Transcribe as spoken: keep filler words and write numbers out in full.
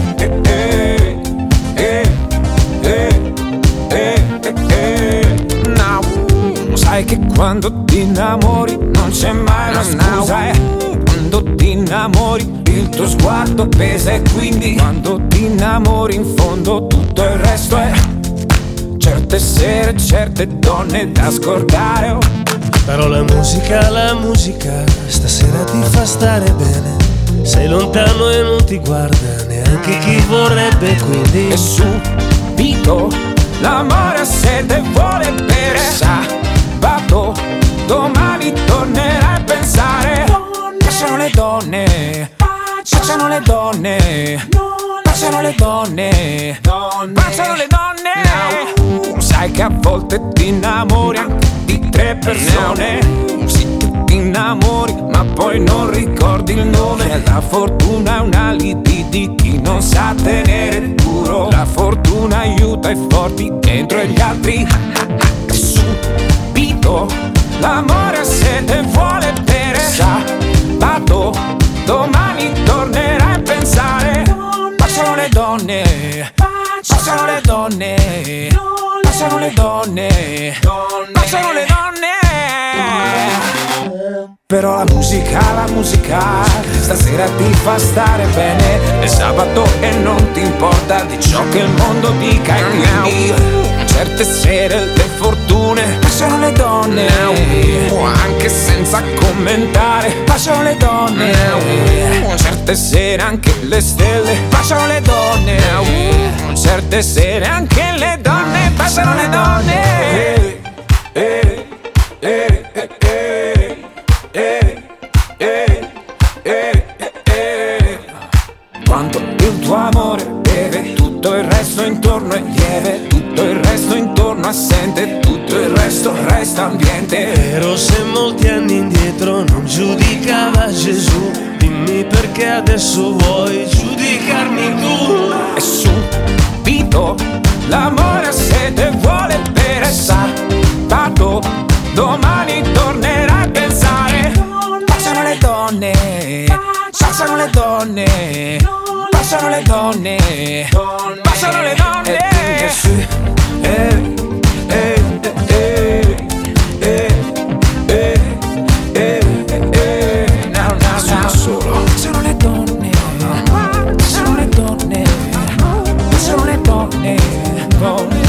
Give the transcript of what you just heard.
eh, eh, eh, eh, eh, eh, eh. Now, sai che quando ti innamori non c'è mai una scusa, eh. Quando ti innamori il tuo sguardo pesa e quindi quando ti innamori in fondo tutto il resto è certe sere, certe donne da scordare, oh. Però la musica, la musica stasera ti fa stare bene. Sei lontano e non ti guarda neanche chi vorrebbe, quindi e subito l'amore ha sete e vuole bere. Sabato, domani tornerai a pensare. Piacciono le donne, piacciono le donne, piacciono le donne, piacciono le donne. Sai che a volte ti innamori anche di tre persone. Sì, tu ti innamori ma poi non ricordi il nome. La fortuna è un alibi di chi non sa tenere duro. La fortuna aiuta i forti dentro e gli altri. Subito l'amore ha sete e vuole bere. Sabato, domani tornerai a pensare. Piacciono le donne, piacciono le donne, piacciono le donne, piacciono le donne. Però la musica, la musica stasera ti fa stare bene. È sabato e non ti importa di ciò che il mondo dica. E quindi certe sere le fortune piacciono le donne, anche senza commentare. Piacciono le donne, certe sere anche le stelle piacciono le donne, certe sere anche le donne piacciono le donne. Eh, eh, eh, eh, eh. Eh, eh, eh, eh, eh. Quando il tuo amore beve, tutto il resto intorno è lieve, tutto il resto intorno assente, tutto il resto resta ambiente. Però se molti anni indietro non giudicava Gesù, dimmi perché adesso vuoi giudicarmi tu. E subito l'amore ha sete e vuole bere. Sabato, domani tornerai a pensare. Passano le donne, passano le donne, passano le donne, passano le donne. Eh, eh, eh, eh, eh, eh, eh, now, now, now. Solo passano le donne, passano le donne, passano le donne, donne.